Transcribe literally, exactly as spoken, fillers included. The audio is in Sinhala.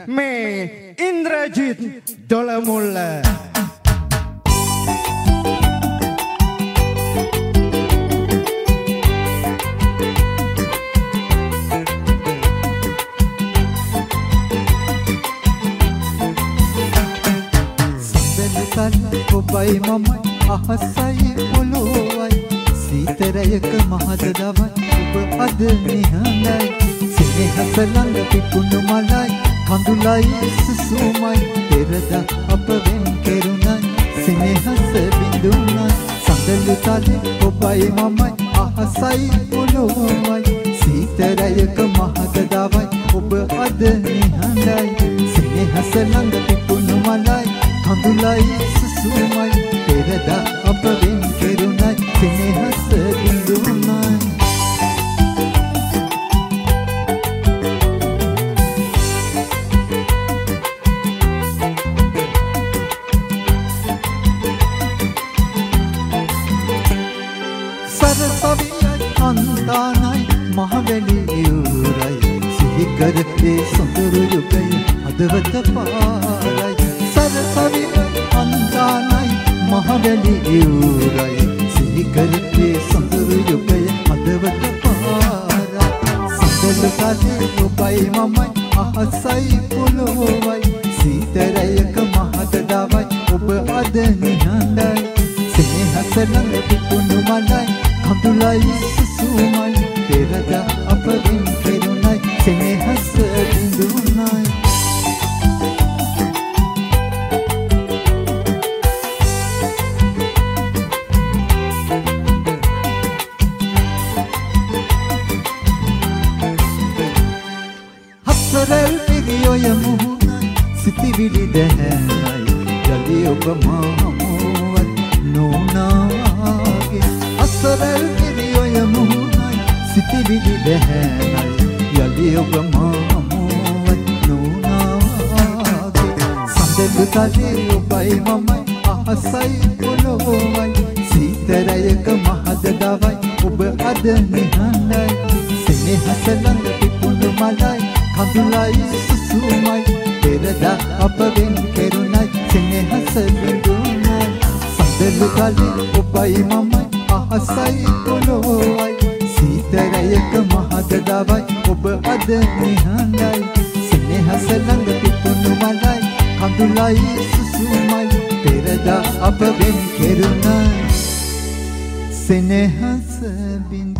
මේ ඉන්ද්‍රජිත් දොළමුල්ල. ඔබයි මමයි අහසයි පොළොවයි සීතරයක මහද දවයි ඔබ අද නිහඬයි සෙනෙහස ළඟ පිපුණු මලයි කඳුලයි සුසුමයි පෙරදා අප වෙන් කෙරුණයි සෙනෙහස බිඳුණයි සඳලු තලේ ඔබයි මමයි අහසයි පොළොවයි සීතරයක මහද දවයි ඔබ අද නිහඬයි සෙනෙහස ළඟ පිපුණු මලයි කඳුලයි සුසුමයි පෙරදා අප වෙන් කෙරුණයි සෙනෙහස බිඳුණයි සරසවියයි අන්දානයි මහවැලි යුරයි සිහි කරේ සොඳුරු යුගය හදවත පාරයි සරසවියයි අන්දානයි මහවැලි යුරයි සිහි කරේ සොඳුරු යුගය හදවත පාරයි සඳලු තලේ ඔබයි මමයි අහසයි පොළොවයි සීතරයක මහද දවයි ඔබ අද නිහඬයි සෙනෙහස ළඟ පිපුණු මලයි කඳුලයි සුසුමයි පෙරදා අප වෙන් කෙරුණයි සෙනෙහස බිඳුණයි හතරල් පිරියොය මුහුණයි සිතිවිලි දැහැනයි යලි ඔබ මාමුවත් නොනාගේ අසරල් පිරියොය මුහුණයි සිතිවිලි දැහැනයි යලි ඔබ මාමුවත් නොනාගේ සඳලු තලේ ඔබයි මමයි අහසයි පොළොවයි සීතරයක මහද දවයි ඔබ අද නිහඬයි සෙනෙහස ළඟ පිපුණු මලයි කඳුලයි සුසුමයි පෙරදා අප වෙන් කෙරුණයි සෙනෙහස බිඳුණයි සඳලු තලේ ඔබයි මමයි අහසයි පොළොවයි සීතරයක මහද දවයි ඔබ අද නිහඬයි සෙනෙහස ළඟ පිපුණු මලයි කඳුලයි සුසුමයි පෙරදා අප වෙන් කෙරුණයි සෙනෙහස බිඳුණයි